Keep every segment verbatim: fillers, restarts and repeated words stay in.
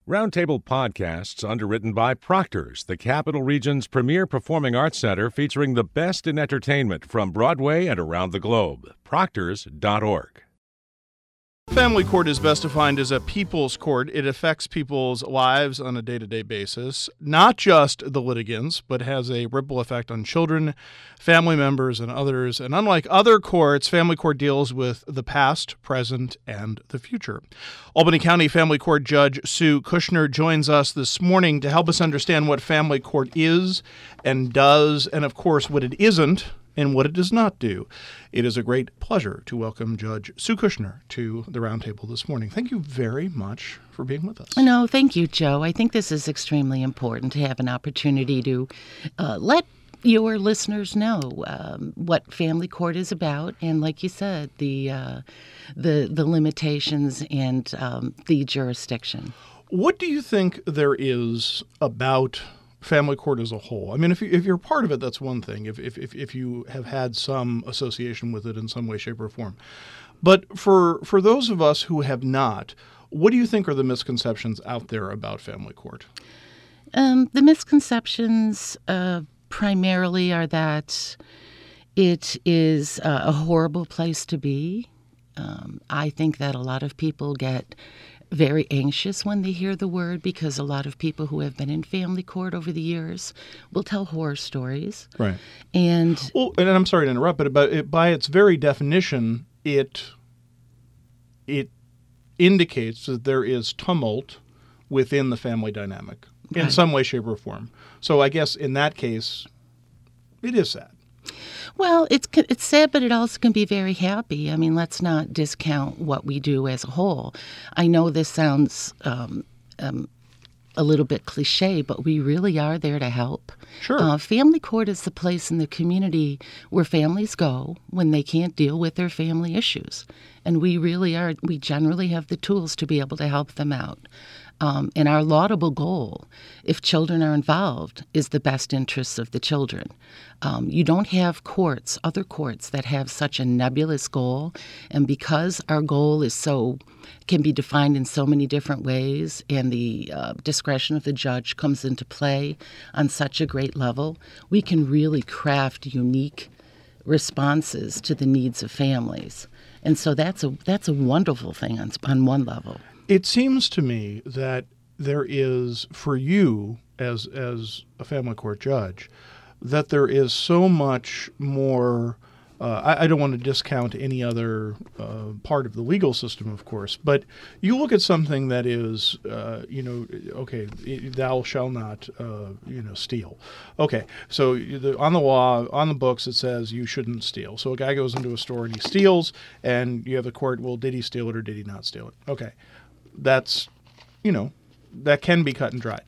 Roundtable Podcasts, underwritten by Proctor's, the Capital Region's premier performing arts center featuring the best in entertainment from Broadway and around the globe. Proctors dot org. Family court is best defined as a people's court. It affects people's lives on a day-to-day basis, not just the litigants, but has a ripple effect on children, family members, and others. And unlike other courts, family court deals with the past, present, and the future. Albany County Family Court Judge Sue Kushner joins us this morning to help us understand what family court is and does, and of course what it isn't and what it does not do. It is a great pleasure to welcome Judge Sue Kushner to the Roundtable this morning. Thank you very much for being with us. No, thank you, Joe. I think this is extremely important to have an opportunity to uh, let your listeners know um, what family court is about, and like you said, the uh, the the limitations and um, the jurisdiction. What do you think there is about family court as a whole? I mean, if, you, if you're part of it, that's one thing, if, if, if you have had some association with it in some way, shape, or form. But for for those of us who have not, what do you think are the misconceptions out there about family court? Um, the misconceptions uh, primarily are that it is uh, a horrible place to be. Um, I think that a lot of people get very anxious when they hear the word, because a lot of people who have been in family court over the years will tell horror stories. Right. And well, and I'm sorry to interrupt, but by, it, by its very definition, it it indicates that there is tumult within the family dynamic in right. some way, shape, or form. So I guess in that case, it is sad. Well, it's it's sad, but it also can be very happy. I mean, let's not discount what we do as a whole. I know this sounds um, um, a little bit cliche, but we really are there to help. Sure. Uh, family court is the place in the community where families go when they can't deal with their family issues. And we really are, we generally have the tools to be able to help them out. Um, and our laudable goal, if children are involved, is the best interests of the children. Um, you don't have courts, other courts, that have such a nebulous goal. And because our goal is so, can be defined in so many different ways, and the uh, discretion of the judge comes into play on such a great level, we can really craft unique responses to the needs of families. And so that's a that's a wonderful thing on, on one level. It seems to me that there is, for you as as a family court judge, that there is so much more. Uh, I, I don't want to discount any other uh, part of the legal system, of course, but you look at something that is, uh, you know, okay, thou shall not, uh, you know, steal. Okay, so the, on the law, on the books, it says you shouldn't steal. So a guy goes into a store and he steals, and you have the court, well, did he steal it or did he not steal it? Okay. That's, you know, that can be cut and dried.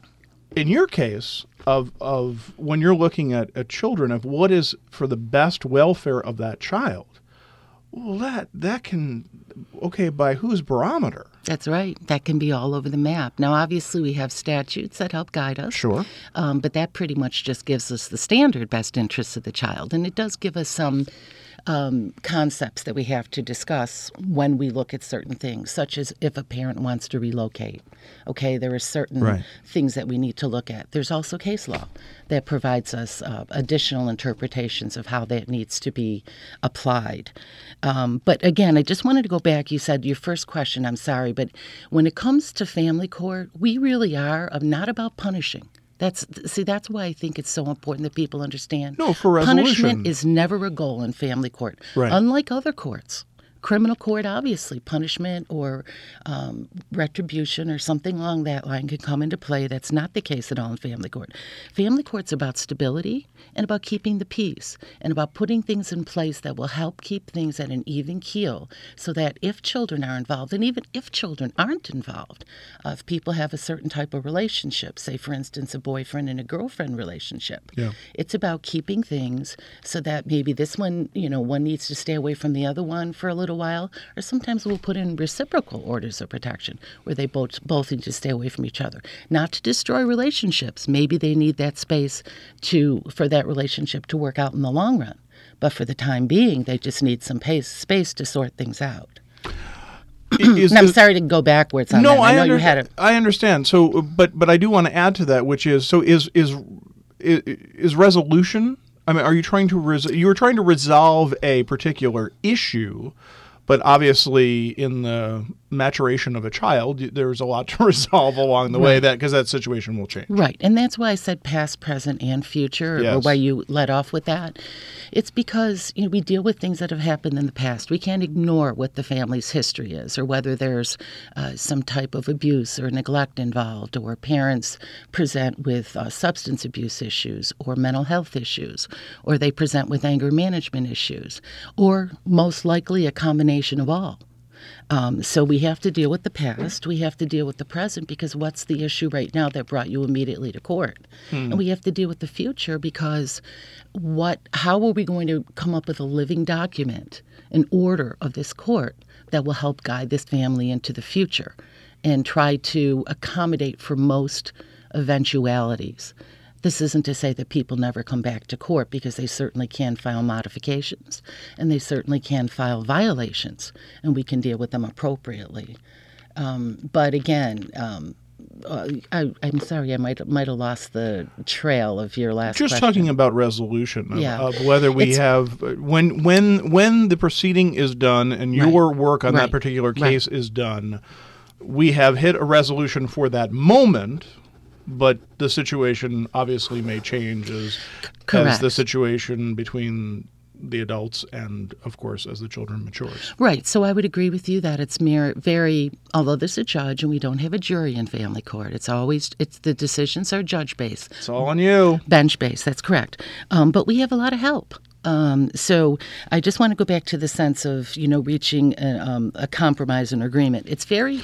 In your case, of of when you're looking at, at children, of what is for the best welfare of that child, well, that that can, okay, by whose barometer? That's right. That can be all over the map. Now, obviously, we have statutes that help guide us. Sure. Um, but that pretty much just gives us the standard best interests of the child. And it does give us some Um, concepts that we have to discuss when we look at certain things, such as if a parent wants to relocate. Okay, there are certain right. things that we need to look at. There's also case law that provides us uh, additional interpretations of how that needs to be applied. Um, but again, I just wanted to go back. You said your first question, I'm sorry, but when it comes to family court, we really are not about punishing. That's see. That's why I think it's so important that people understand. No, for resolution. Punishment is never a goal in family court. Right. Unlike other courts. Criminal court, obviously, punishment or um, retribution or something along that line can come into play. That's not the case at all in family court. Family court's about stability and about keeping the peace and about putting things in place that will help keep things at an even keel so that if children are involved, and even if children aren't involved, uh, if people have a certain type of relationship, say, for instance, a boyfriend and a girlfriend relationship, yeah. it's about keeping things so that maybe this one, you know, one needs to stay away from the other one for a little while, or sometimes we'll put in reciprocal orders of protection where they both both need to stay away from each other. Not to destroy relationships. Maybe they need that space to for that relationship to work out in the long run. But for the time being, they just need some pace, space to sort things out. is, and I'm is, sorry to go backwards on no, that. I, I, know under, you had a I understand. So, but but I do want to add to that, which is so is is is, is resolution. I mean, are you trying to res- you were trying to resolve a particular issue, but obviously in the maturation of a child, there's a lot to resolve along the way that because that situation will change. Right. And that's why I said past, present, and future, Yes. or why you let off with that. It's because, you know, we deal with things that have happened in the past. We can't ignore what the family's history is, or whether there's uh, some type of abuse or neglect involved, or parents present with uh, substance abuse issues or mental health issues, or they present with anger management issues, or most likely a combination of all. Um, so we have to deal with the past. We have to deal with the present because what's the issue right now that brought you immediately to court? Hmm. And we have to deal with the future because what? How are we going to come up with a living document, an order of this court that will help guide this family into the future and try to accommodate for most eventualities? This isn't to say that people never come back to court because they certainly can file modifications and they certainly can file violations, and we can deal with them appropriately. Um, but again, um, uh, I, I'm sorry, I might might have lost the trail of your last Just question. talking about resolution of, Yeah. of whether we It's- have when when when the proceeding is done and your Right. work on that Right. particular Right. case is done, we have hit a resolution for that moment. But the situation obviously may change as, as Correct. the situation between the adults and, of course, as the children matures. Right. So I would agree with you that it's mere, very, although there's a judge and we don't have a jury in family court, it's always, it's the decisions are judge-based. It's all on you. Bench-based, that's correct. Um, but we have a lot of help. Um, so I just want to go back to the sense of, you know, reaching a, um, a compromise and agreement. It's very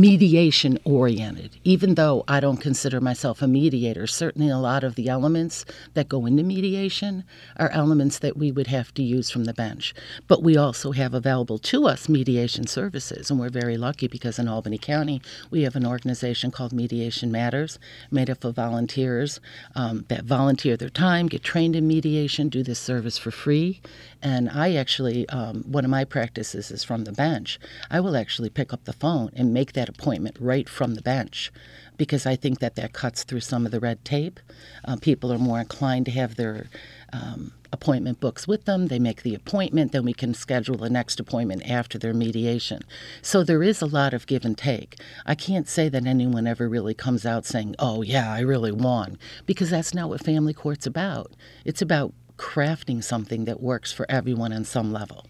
mediation-oriented, even though I don't consider myself a mediator. Certainly a lot of the elements that go into mediation are elements that we would have to use from the bench. But we also have available to us mediation services, and we're very lucky because in Albany County we have an organization called Mediation Matters, made up of volunteers um, that volunteer their time, get trained in mediation, do this service for free. And I actually, um, one of my practices is from the bench. I will actually pick up the phone and make that appointment right from the bench because I think that that cuts through some of the red tape. Uh, people are more inclined to have their um, appointment books with them. They make the appointment, then we can schedule the next appointment after their mediation. So there is a lot of give and take. I can't say that anyone ever really comes out saying, oh, yeah, I really won, because that's not what family court's about. It's about crafting something that works for everyone on some level.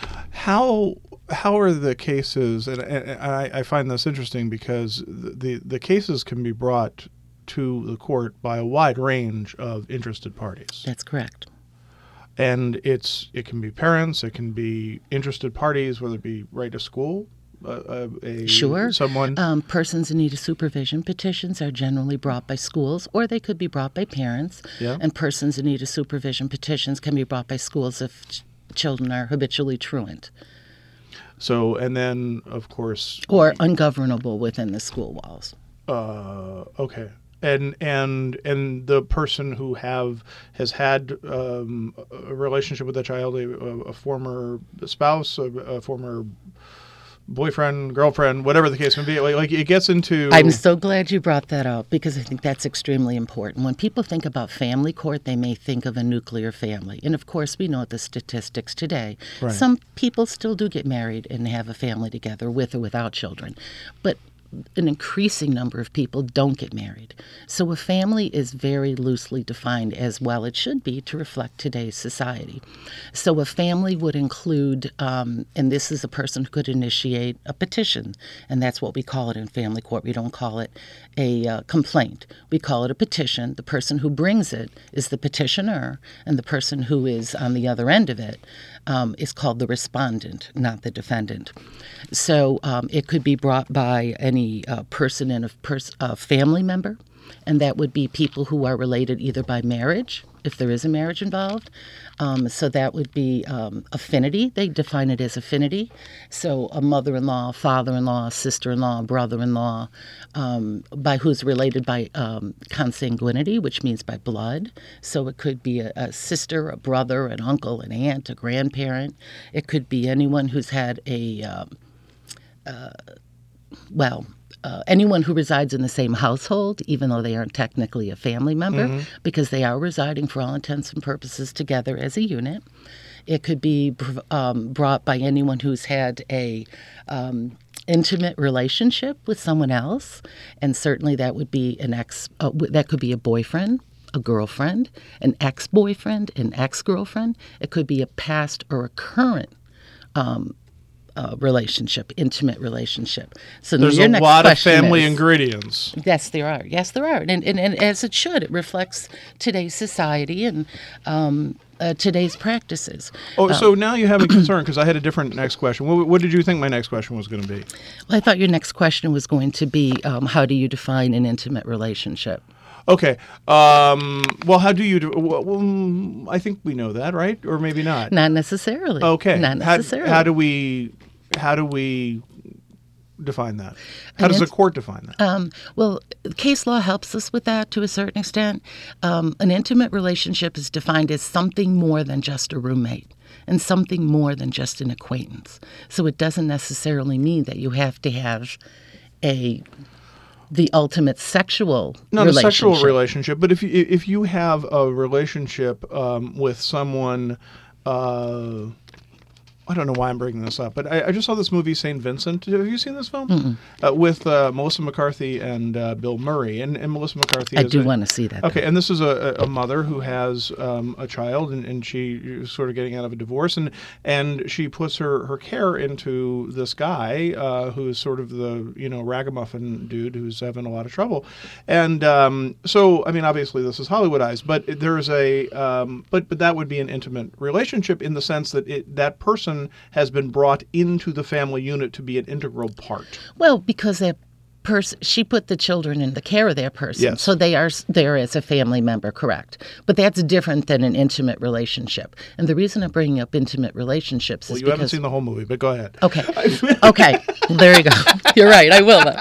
How how are the cases? And, and I, I find this interesting because the, the the cases can be brought to the court by a wide range of interested parties, That's correct. and it's it can be parents, it can be interested parties, whether it be right to school. Uh, a, Sure. Someone. Um, persons in need of supervision petitions are generally brought by schools, or they could be brought by parents. Yeah. And persons in need of supervision petitions can be brought by schools if ch- children are habitually truant So, and then, of course. or ungovernable within the school walls. Uh, okay. And and and the person who have has had um, a relationship with the child, a, a former spouse, a, a former boyfriend, girlfriend, whatever the case may be, like, like it gets into. I'm so glad you brought that up because I think that's extremely important. When people think about family court, they may think of a nuclear family. And of course, we know the statistics today. Right. Some people still do get married and have a family together with or without children. But an increasing number of people don't get married. So a family is very loosely defined, as well it should be, to reflect today's society. So a family would include, um, and this is a person who could initiate a petition, and that's what we call it in family court. We don't call it a uh, complaint. We call it a petition. The person who brings it is the petitioner, and the person who is on the other end of it um, is called the respondent, not the defendant. So um, it could be brought by any uh, person and a pers- uh, family member, and that would be people who are related either by marriage, if there is a marriage involved. Um, so that would be um, affinity. They define it as affinity. So a mother-in-law, father-in-law, sister-in-law, brother-in-law, um, by who's related by um, consanguinity, which means by blood. So it could be a, a sister, a brother, an uncle, an aunt, a grandparent. It could be anyone who's had a um, uh, well, uh, anyone who resides in the same household, even though they aren't technically a family member, mm-hmm. because they are residing for all intents and purposes together as a unit. It could be um, brought by anyone who's had a um, intimate relationship with someone else, and certainly that would be an ex. Uh, that could be a boyfriend, a girlfriend, an ex-boyfriend, an ex-girlfriend. It could be a past or a current um, uh, relationship, intimate relationship. So there's your a next lot of family is, ingredients. Yes, there are. Yes, there are, and and, and as it should, it reflects today's society and. Um, Uh, today's practices. Oh, um, so now you have a concern because I had a different next question. What, what did you think my next question was going to be? Well, I thought your next question was going to be, um, how do you define an intimate relationship? Okay. Um, well, how do you do? Well, well, I think we know that, right? Or maybe not. Not necessarily. Okay. Not necessarily. How, how do we? How do we? Define that? How and does a court define that? Um, well, case law helps us with that to a certain extent. Um, an intimate relationship is defined as something more than just a roommate and something more than just an acquaintance. So it doesn't necessarily mean that you have to have a the ultimate sexual not relationship. a sexual relationship, but if you if you have a relationship um, with someone. Uh, I don't know why I'm bringing this up, but I, I just saw this movie, Saint Vincent. Have you seen this film? Uh, with uh, Melissa McCarthy and uh, Bill Murray. And, and Melissa McCarthy I is do a, want to see that. Okay, and this is a, a mother who has um, a child, and, and she is sort of getting out of a divorce, and and she puts her, her care into this guy uh, who is sort of the, you know, ragamuffin dude who's having a lot of trouble. And um, so, I mean, obviously this is Hollywoodized, but there's a, um, but, but that would be an intimate relationship in the sense that it, that person has been brought into the family unit to be an integral part. Well, because that person, she put the children in the care of that person, yes. So they are there as a family member, correct? But that's different than an intimate relationship. And the reason I'm bringing up intimate relationships well, is you because... haven't seen the whole movie, but go ahead. Okay. Okay. There you go. You're right. I will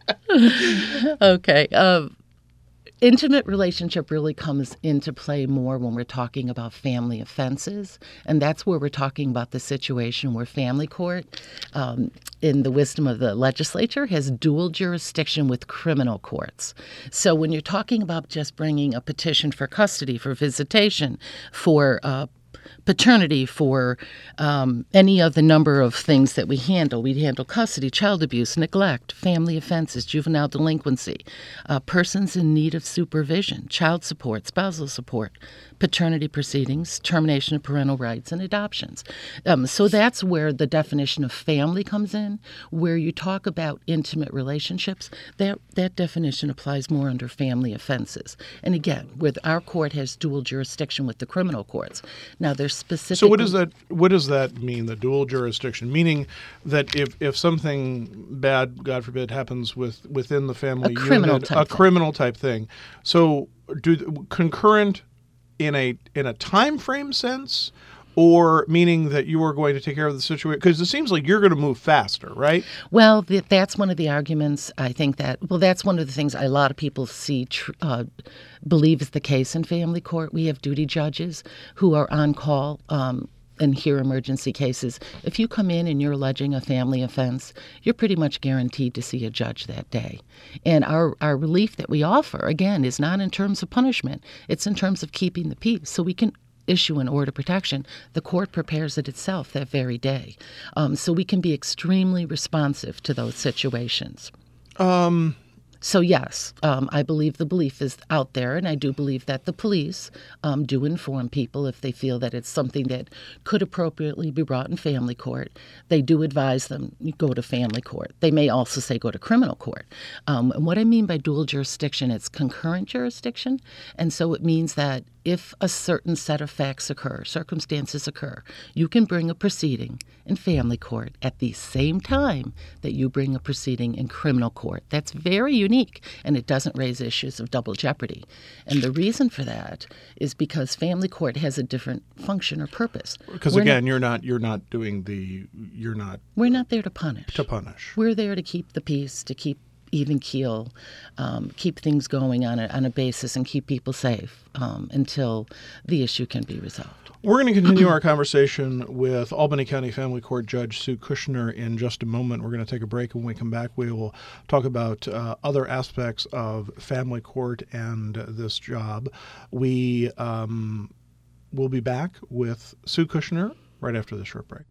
then. Okay. Um, Intimate relationship really comes into play more when we're talking about family offenses, and that's where we're talking about the situation where family court, um, in the wisdom of the legislature, has dual jurisdiction with criminal courts. So when you're talking about just bringing a petition for custody, for visitation, for uh, paternity, for um, any of the number of things that we handle. We handle custody, child abuse, neglect, family offenses, juvenile delinquency, uh, persons in need of supervision, child support, spousal support, paternity proceedings, termination of parental rights, and adoptions. Um, so that's where the definition of family comes in, where you talk about intimate relationships. That, that definition applies more under family offenses. And again, with our court has dual jurisdiction with the criminal courts. Now, there's specific. So what does that what does that mean? The dual jurisdiction, meaning that if, if something bad, God forbid, happens with within the family a criminal unit, type a thing. criminal type thing. So do concurrent in a in a time frame sense, or meaning that you are going to take care of the situation? Because it seems like you're going to move faster, right? Well, th- that's one of the arguments. I think that, well, that's one of the things a lot of people see, tr- uh, believe is the case in family court. We have duty judges who are on call um, and hear emergency cases. If you come in and you're alleging a family offense, you're pretty much guaranteed to see a judge that day. And our, our relief that we offer, again, is not in terms of punishment. It's in terms of keeping the peace. So we can issue an order of protection. The court prepares it itself that very day. Um, so we can be extremely responsive to those situations. Um... So, yes, um, I believe the belief is out there, and I do believe that the police um, do inform people if they feel that it's something that could appropriately be brought in family court. They do advise them, you go to family court. They may also say go to criminal court. Um, and what I mean by dual jurisdiction, it's concurrent jurisdiction, and so it means that if a certain set of facts occur, circumstances occur, you can bring a proceeding in family court at the same time that you bring a proceeding in criminal court. That's very unique, and it doesn't raise issues of double jeopardy. And the reason for that is because family court has a different function or purpose. Because We're again, not, you're not you're not doing the you're not we're not there to punish. to punish. We're there to keep the peace, to keep even keel, um, keep things going on a, on a basis and keep people safe um, until the issue can be resolved. We're going to continue our conversation with Albany County Family Court Judge Sue Kushner in just a moment. We're going to take a break. When we come back, we will talk about uh, other aspects of family court and uh, this job. We um, will be back with Sue Kushner right after this short break.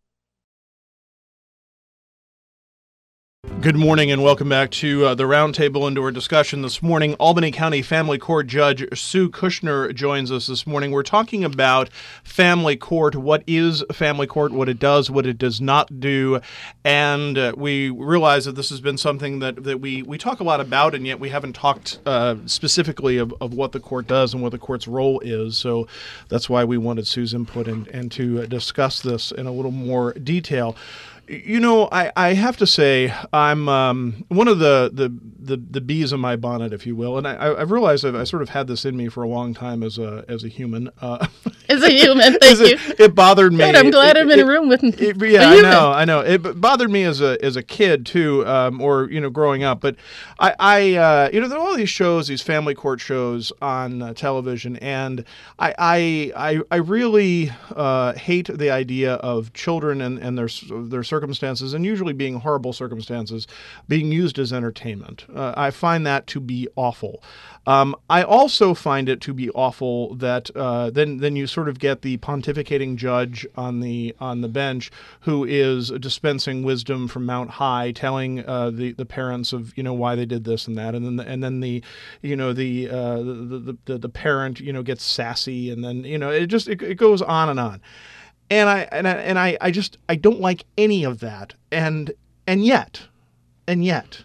Good morning and welcome back to uh, the Roundtable and to our discussion this morning. Albany County Family Court Judge Sue Kushner joins us this morning. We're talking about family court, what is family court, what it does, what it does not do, and uh, we realize that this has been something that, that we, we talk a lot about, and yet we haven't talked uh, specifically of, of what the court does and what the court's role is, so that's why we wanted Sue's input and, and to uh, discuss this in a little more detail. You know, I, I have to say I'm um, one of the, the, the, the bees in my bonnet, if you will, and I, I've realized I've I sort of had this in me for a long time as a as a human. Uh, as a human, thank you. It, it bothered me. Good, I'm glad it, I'm in it, a room with it, a Yeah, human. I know, I know. It bothered me as a as a kid too, um, or you know, growing up. But I, I uh, you know, there are all these shows, these family court shows on uh, television, and I I I, I really uh, hate the idea of children and, and their their circumstances, and usually being horrible circumstances, being used as entertainment. Uh, I find that to be awful. Um, I also find it to be awful that uh, then then you sort of get the pontificating judge on the on the bench who is dispensing wisdom from Mount High, telling uh, the the parents of you know why they did this and that, and then the, and then the you know the, uh, the the the parent you know gets sassy, and then you know it just it, it goes on and on. And I and I, and I, I just I don't like any of that. And and yet, and yet,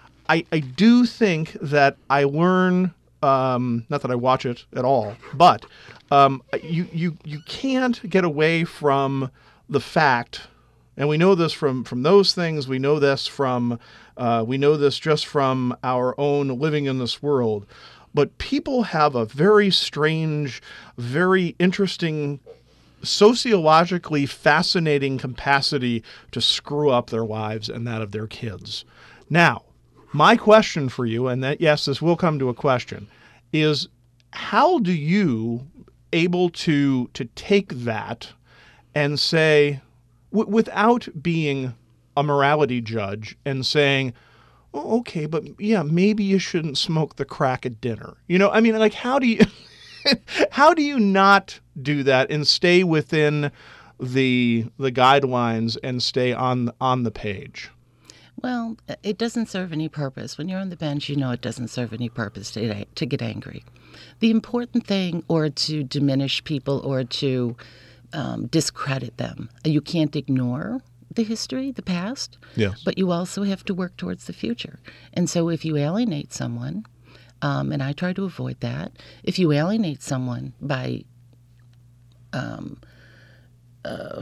I I do think that I learn. Um, not that I watch it at all, but um, you you you can't get away from the fact, and we know this from from those things. We know this from uh, we know this just from our own living in this world. But people have a very strange, very interesting, sociologically fascinating capacity to screw up their lives and that of their kids. Now, my question for you, and that yes, this will come to a question, is how do you able to to take that and say, w- without being a morality judge and saying, oh, okay, but yeah, maybe you shouldn't smoke the crack at dinner. You know, I mean, like, how do you how do you not do that and stay within the the guidelines and stay on on the page? Well, it doesn't serve any purpose. When you're on the bench, you know it doesn't serve any purpose to, to get angry. The important thing, or to diminish people, or to um, discredit them, you can't ignore the history, the past, yes, but you also have to work towards the future. And so if you alienate someone, um, and I try to avoid that, if you alienate someone by um, uh,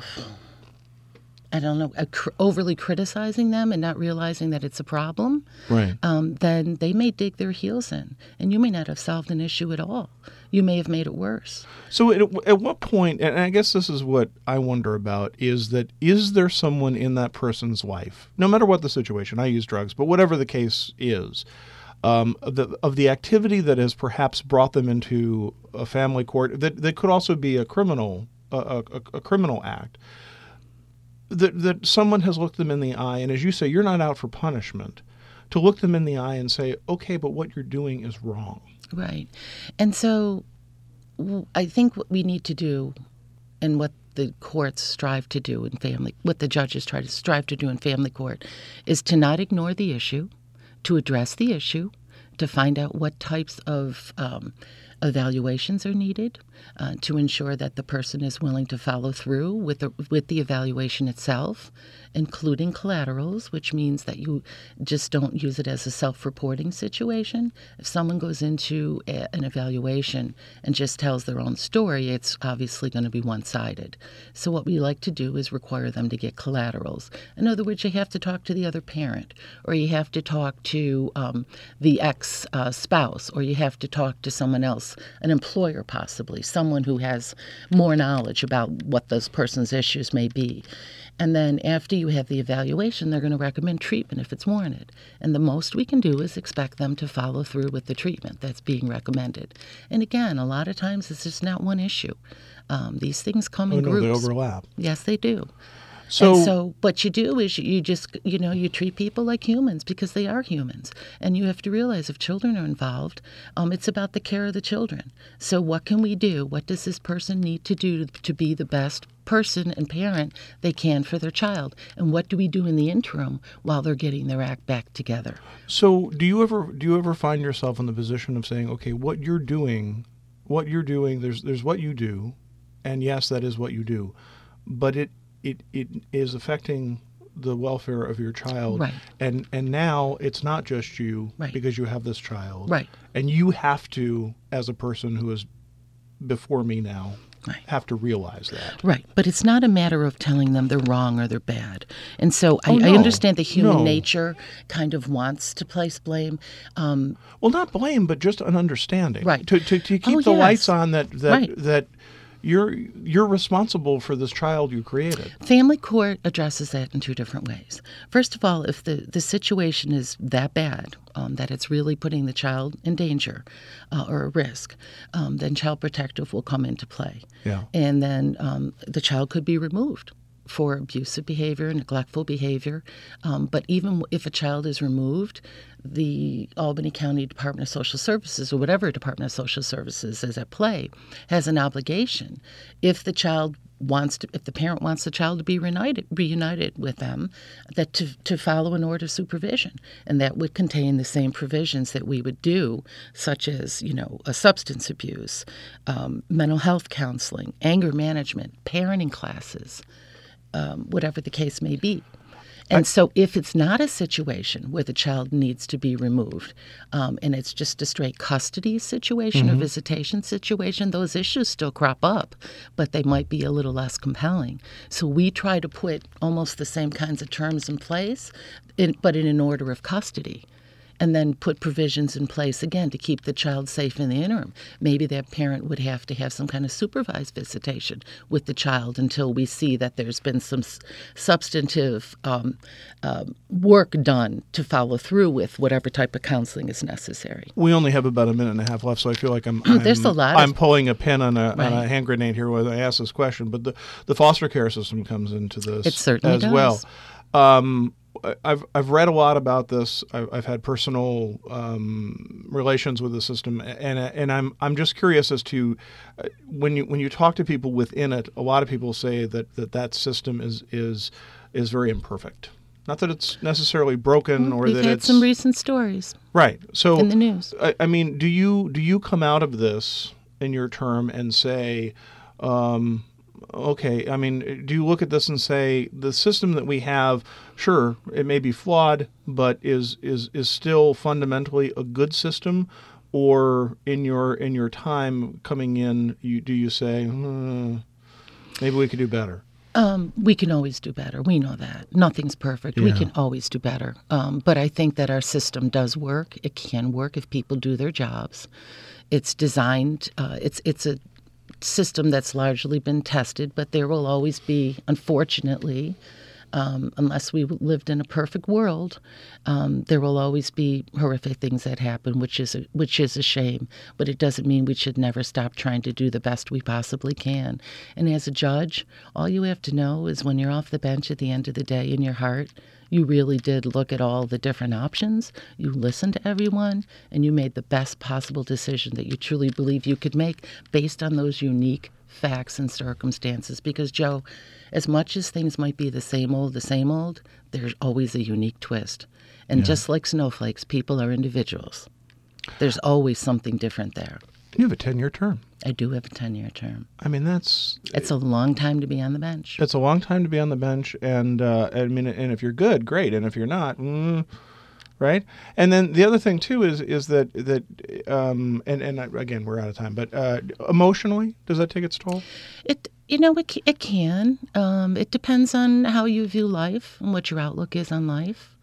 I don't know, uh, cr- overly criticizing them and not realizing that it's a problem, right, um, then they may dig their heels in, and you may not have solved an issue at all. You may have made it worse. So at, at what point, and I guess this is what I wonder about, is that is there someone in that person's life, no matter what the situation, I use drugs, but whatever the case is, um, the, of the activity that has perhaps brought them into a family court, that, that could also be a criminal, a, a, a criminal act, that that someone has looked them in the eye, and as you say, you're not out for punishment, to look them in the eye and say, okay, but what you're doing is wrong. Right. And so I think what we need to do, and what the courts strive to do in family, what the judges try to strive to do in family court, is to not ignore the issue, to address the issue, to find out what types of um, evaluations are needed, uh, to ensure that the person is willing to follow through with the, with the evaluation itself, including collaterals, which means that you just don't use it as a self-reporting situation. If someone goes into a, an evaluation and just tells their own story, it's obviously going to be one-sided. So what we like to do is require them to get collaterals. In other words, you have to talk to the other parent, or you have to talk to um, the ex-spouse, uh, or you have to talk to someone else boss, an employer possibly, someone who has more knowledge about what those person's issues may be. And then after you have the evaluation, they're going to recommend treatment if it's warranted. And the most we can do is expect them to follow through with the treatment that's being recommended. And again, a lot of times it's just not one issue. Um, these things come Oh, in no, groups. they overlap. Yes, they do. So, and so what you do is you, you just, you know, you treat people like humans because they are humans. And you have to realize if children are involved, um, it's about the care of the children. So what can we do? What does this person need to do to, to be the best person and parent they can for their child? And what do we do in the interim while they're getting their act back together? so do you ever do you ever find yourself in the position of saying, okay, what you're doing, what you're doing, there's there's what you do, and yes, that is what you do, but it it, it is affecting the welfare of your child. Right. And and now it's not just you Right. because you have this child. Right. And you have to, as a person who is before me now, Right. have to realize that. Right, but it's not a matter of telling them they're wrong or they're bad. And so I, Oh, no. I understand that human No. nature kind of wants to place blame. Um, Well, not blame, but just an understanding. Right. To to, to keep Oh, the yes. lights on that that Right. that you're you're responsible for this child you created. Family court addresses that in two different ways. First of all, if the, the situation is that bad, um, that it's really putting the child in danger uh, or a risk, um, then Child Protective will come into play. Yeah. And then um, the child could be removed for abusive behavior, neglectful behavior. Um, but even if a child is removed, the Albany County Department of Social Services, or whatever Department of Social Services is at play, has an obligation. If the child wants to, if the parent wants the child to be reunited, reunited with them, that to, to follow an order of supervision. And that would contain the same provisions that we would do, such as, you know, a substance abuse, um, mental health counseling, anger management, parenting classes, um, whatever the case may be. And so if it's not a situation where the child needs to be removed, um, and it's just a straight custody situation or visitation situation, those issues still crop up, but they might be a little less compelling. So we try to put almost the same kinds of terms in place, in, but in an order of custody. And then put provisions in place, again, to keep the child safe in the interim. Maybe that parent would have to have some kind of supervised visitation with the child until we see that there's been some s- substantive um, uh, work done to follow through with whatever type of counseling is necessary. We only have about a minute and a half left, so I feel like I'm I'm, There's a lot of- I'm pulling a pin on a, on a Right. hand grenade here when I ask this question. But the, the foster care system comes into this It certainly as does. well. Um, I- I've I've read a lot about this. I've, I've had personal um, relations with the system, and and I'm I'm just curious as to uh, when you when you talk to people within it. A lot of people say that that, that system is is is very imperfect. Not that it's necessarily broken, or We've that had it's some recent stories right. So in the news. I, I mean, do you do you come out of this in your term and say, um, okay, I mean, do you look at this and say the system that we have, sure, it may be flawed, but is is is still fundamentally a good system? Or in your in your time coming in, you do you say, hmm, maybe we could do better? Um, we can always do better. We know that. Nothing's perfect. We Yeah. can always do better. Um, but I think that our system does work. It can work if people do their jobs. It's designed, uh, it's, it's a system that's largely been tested, but there will always be, unfortunately, um, unless we lived in a perfect world, um, there will always be horrific things that happen, which is a, which is a shame. But it doesn't mean we should never stop trying to do the best we possibly can. And as a judge, all you have to know is when you're off the bench at the end of the day in your heart, you really did look at all the different options, you listened to everyone, and you made the best possible decision that you truly believe you could make based on those unique facts and circumstances. Because, Joe, as much as things might be the same old, the same old, there's always a unique twist. And Yeah. just like snowflakes, people are individuals. There's always something different there. You have a ten-year term. I do have a ten-year term. I mean, that's It's a long time to be on the bench. it's a long time to be on the bench, and uh, I mean, and if you're good, great, and if you're not, mm, right? And then the other thing too is is that that um, and and again, we're out of time, but uh, emotionally, does that take its toll? It, you know, it, ca- it can. Um, it depends on how you view life and what your outlook is on life.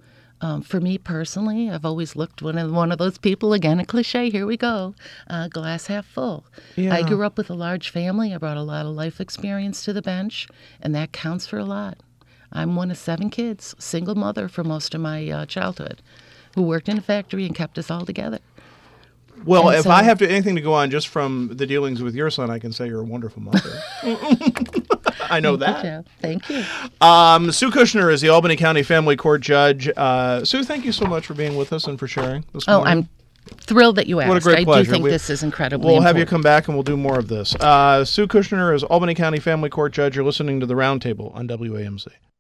Um, for me personally, I've always looked one of one of those people, again, a cliche, here we go, uh, glass half full. Yeah. I grew up with a large family. I brought a lot of life experience to the bench, and that counts for a lot. I'm one of seven kids, single mother for most of my uh, childhood, who worked in a factory and kept us all together. Well, And if so- I have to anything to go on just from the dealings with your son, I can say you're a wonderful mother. I know Thank you, that. Joe. Thank you. Um, Sue Kushner is the Albany County Family Court Judge. Uh, Sue, thank you so much for being with us and for sharing this Oh, morning. I'm thrilled that you asked. What a great I pleasure. do think We- this is incredibly We'll have important. you come back and we'll do more of this. Uh, Sue Kushner is Albany County Family Court Judge. You're listening to the Roundtable on W A M C.